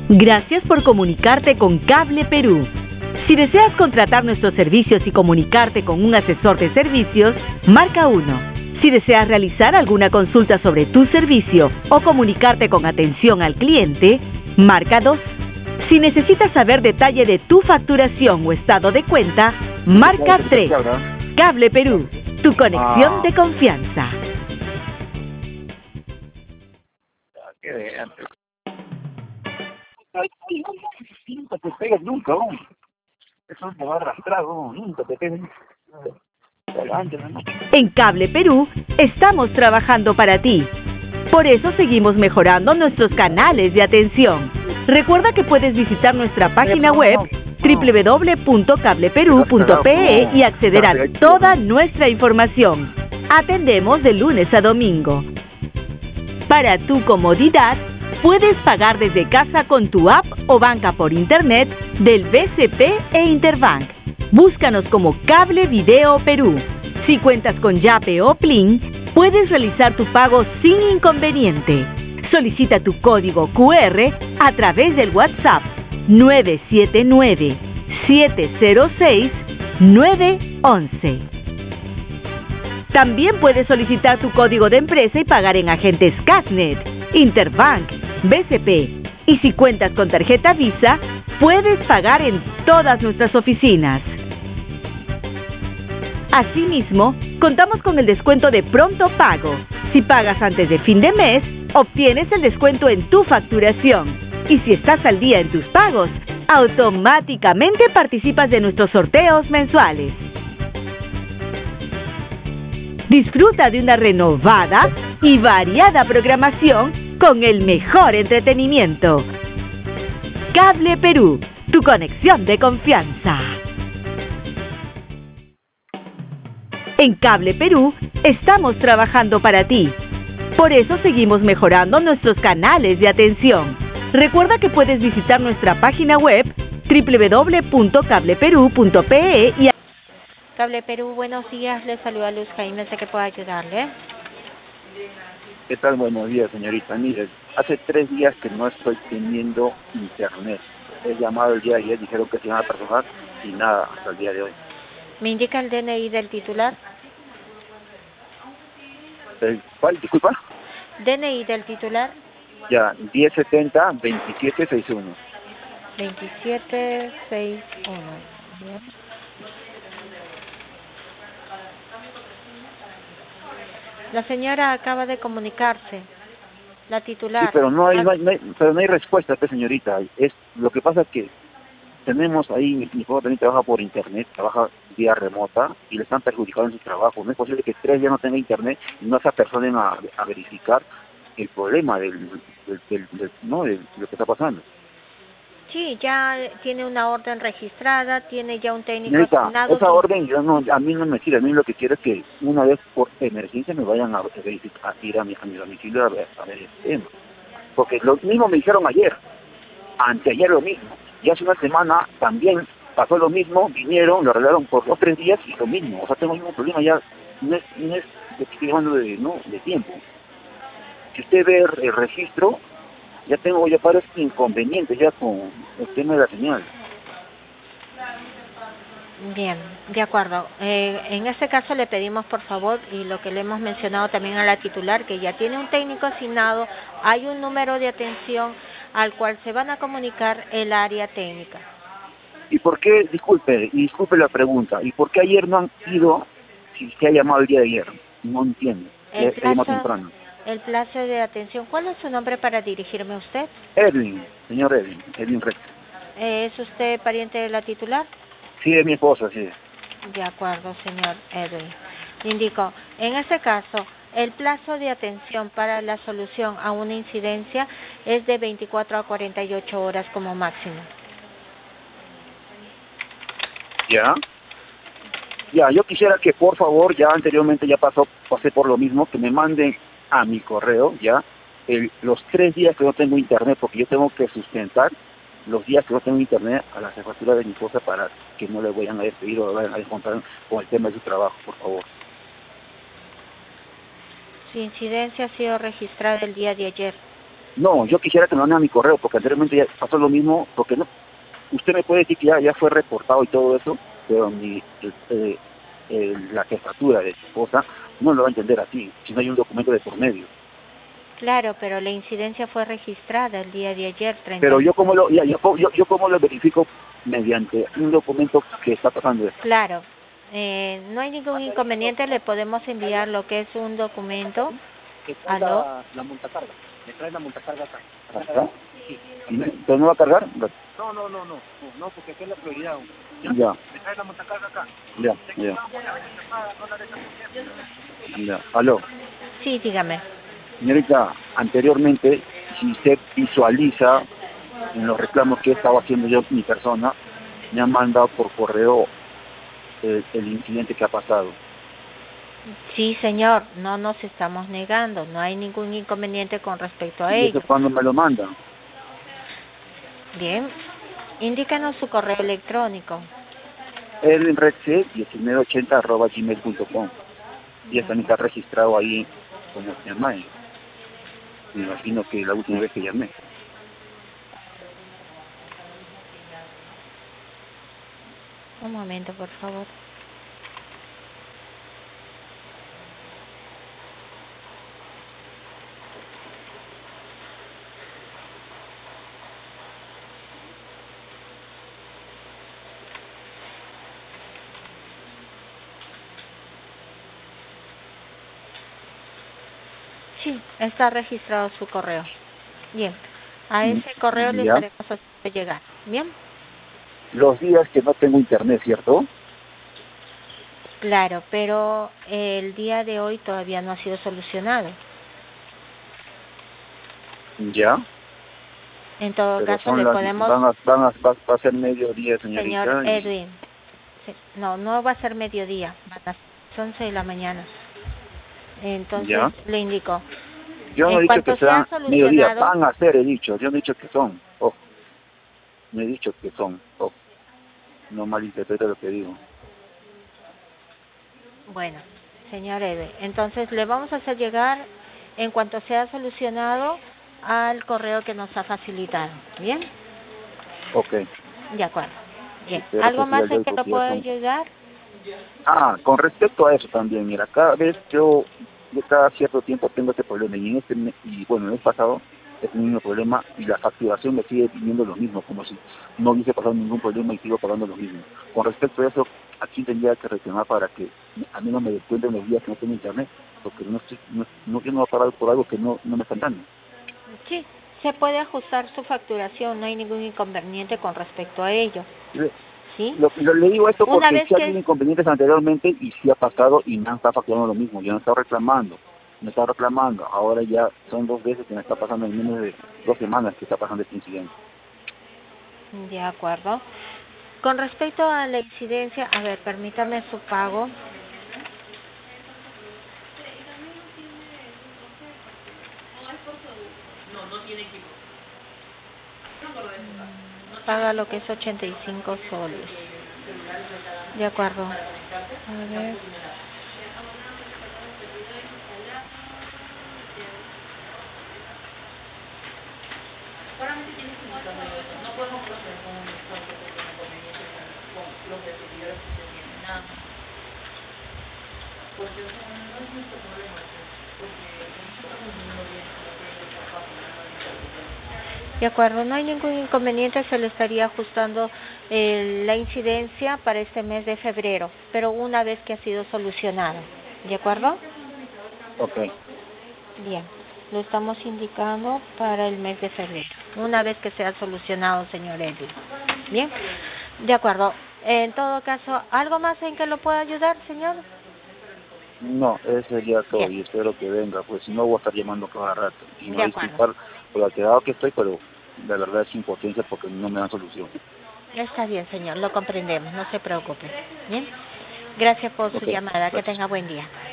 Gracias por comunicarte con Cable Perú. Si deseas contratar nuestros servicios y comunicarte con un asesor de servicios, marca 1. Si deseas realizar alguna consulta sobre tu servicio o comunicarte con atención al cliente, marca 2. Si necesitas saber detalle de tu facturación o estado de cuenta, marca 3. Cable Perú, tu conexión de confianza. Nunca te pegas nunca, hombre. Eso te va a arrastrar, nunca te pegas. En Cable Perú estamos trabajando para ti. Por eso seguimos mejorando nuestros canales de atención. Recuerda que puedes visitar nuestra página web www.cableperú.pe y acceder a toda nuestra información. Atendemos de lunes a domingo. Para tu comodidad, puedes pagar desde casa con tu app o banca por internet del BCP e Interbank. Búscanos como Cable Video Perú. Si cuentas con Yape o Plin, puedes realizar tu pago sin inconveniente. Solicita tu código QR a través del WhatsApp 979-706-911. También puedes solicitar tu código de empresa y pagar en agentes Casnet, Interbank, BCP. Y si cuentas con tarjeta Visa, puedes pagar en todas nuestras oficinas. Asimismo, contamos con el descuento de pronto pago. Si pagas antes de fin de mes, obtienes el descuento en tu facturación. Y si estás al día en tus pagos, automáticamente participas de nuestros sorteos mensuales. Disfruta de una renovada y variada programación con el mejor entretenimiento. Cable Perú, tu conexión de confianza. En Cable Perú estamos trabajando para ti. Por eso seguimos mejorando nuestros canales de atención. Recuerda que puedes visitar nuestra página web www.cableperú.pe y Cable Perú, buenos días. Les saluda Luz Jaime, sé que puedo ayudarle. ¿Qué tal? Buenos días, señorita. Mire, hace 3 días que no estoy teniendo internet. He llamado el día de ayer, dijeron que se iban a personal y nada hasta el día de hoy. ¿Me indica el DNI del titular? ¿Cuál? Disculpa. DNI del titular. Ya, 1070-2761. 2761. Bien. La señora acaba de comunicarse, la titular. Sí, pero no hay respuesta, señorita. Lo que pasa es que tenemos ahí, mi esposa también trabaja por internet, trabaja vía remota y le están perjudicando en su trabajo. No es posible que 3 días no tenga internet y no se apersonen a verificar el problema de lo que está pasando. Sí, ya tiene una orden registrada, tiene ya un técnico Señorita, asignado. esa orden a mí no me sirve. A mí lo que quiero es que una vez por emergencia me vayan a verificar, a ir a mi domicilio a ver el tema. Porque lo mismo me dijeron ayer, anteayer lo mismo. Y hace una semana también pasó lo mismo, vinieron, lo arreglaron por 2 o 3 días y lo mismo. O sea, tengo el mismo problema ya, no es de que estoy hablando de tiempo. Si usted ve el registro, ya tengo varios inconvenientes ya con el tema de la señal. Bien, de acuerdo. En este caso le pedimos por favor, y lo que le hemos mencionado también a la titular, que ya tiene un técnico asignado, hay un número de atención al cual se van a comunicar el área técnica. ¿Y por qué, disculpe la pregunta, y por qué ayer no han ido, si se ha llamado el día de ayer? No entiendo, se llamó temprano. El plazo de atención, ¿cuál es su nombre para dirigirme a usted? Edwin, señor Edwin Recto. ¿Es usted pariente de la titular? Sí, es mi esposa, sí. De acuerdo, señor Edwin. Le indico, en este caso, el plazo de atención para la solución a una incidencia es de 24 a 48 horas como máximo. Ya, yo quisiera que por favor, ya anteriormente pasé por lo mismo, que me manden a mi correo, los 3 días que no tengo internet, porque yo tengo que sustentar los días que no tengo internet a la jefatura de mi esposa para que no le vayan a despedir o le vayan a descontar con el tema de su trabajo, por favor. Su incidencia ha sido registrada el día de ayer. No, yo quisiera que me manden a mi correo, porque anteriormente ya pasó lo mismo, porque no, usted me puede decir que ya fue reportado y todo eso, pero la jefatura de su esposa no lo va a entender así, si no hay un documento de por medio. Claro, pero la incidencia fue registrada el día de ayer, 30. Pero yo cómo lo verifico mediante un documento que está pasando esto. Claro, no hay ningún inconveniente, le podemos enviar lo que es un documento. ¿Aló? La montacarga, me trae la montacarga acá. ¿Acá? Sí. ¿Entonces no va a cargar? No, porque aquí es la prioridad. Ya. Me trae la montacarga acá. Ya. ¿Aló? Sí, dígame. Señorita, anteriormente, si usted visualiza en los reclamos que he estado haciendo yo, mi persona, me han mandado por correo el incidente que ha pasado. Sí, señor, no nos estamos negando, no hay ningún inconveniente con respecto a ello. ¿Y eso cuándo me lo mandan? Bien, indícanos su correo electrónico. edwinredc1980@gmail.com. Y también está registrado ahí como se llama. Me imagino que la última vez que llamé. Un momento, por favor. Sí, está registrado su correo. Bien, a ese correo le estaremos haciendo llegar. Bien. Los días que no tengo internet, ¿cierto? Claro, pero el día de hoy todavía no ha sido solucionado. Ya. En todo Pero caso, le podemos... va a ser mediodía, señorita. Señor Edwin, no va a ser mediodía, van a ser 11 de la mañana. Entonces, ¿Ya? le indico. Yo no he dicho que sea mediodía, van a ser, he dicho. Yo no he dicho que son. Ojo. No he dicho que son. Ojo. No malinterprete lo que digo. Bueno, señor Edwin, entonces le vamos a hacer llegar, en cuanto sea solucionado, al correo que nos ha facilitado. ¿Bien? Ok. De acuerdo. Bien. Espero ¿Algo que más en que lo pueda ayudar? Con respecto a eso también, mira, cada vez yo cada cierto tiempo tengo este problema y bueno, en el pasado he tenido un problema y la facturación me sigue viniendo lo mismo, como si no hubiese pasado ningún problema y sigo pagando lo mismo. Con respecto a eso, aquí tendría que reclamar para que a mí no me descuenten los días que no tengo internet, porque yo no voy a pagar por algo que no me están dando. Sí, se puede ajustar su facturación, no hay ningún inconveniente con respecto a ello. ¿Sí? Le digo esto porque sí ha habido inconvenientes anteriormente y sí ha pasado y me han estado facturando lo mismo. Yo no he estado reclamando. Ahora ya son 2 veces que me está pasando en menos de 2 semanas que está pasando este incidente. De acuerdo. Con respecto a la incidencia, a ver, permítame su pago. Paga lo que es 85 soles. De acuerdo. A ver. No podemos proceder con los de seguidores que se tienen nada. Porque no es nuestro problema, porque nosotros no bien. De acuerdo, no hay ningún inconveniente, se le estaría ajustando la incidencia para este mes de febrero, pero una vez que ha sido solucionado. ¿De acuerdo? Ok. Bien, lo estamos indicando para el mes de febrero, una vez que sea solucionado, señor Edwin. Bien, de acuerdo. En todo caso, ¿algo más en que lo pueda ayudar, señor? No, eso sería todo. Y espero que venga, pues si no voy a estar llamando cada rato. Y no disculpar por lo alterado que estoy, pero la verdad es impotencia porque no me dan solución. Está bien, señor, lo comprendemos, no se preocupe. Bien, gracias por su llamada, que tenga buen día.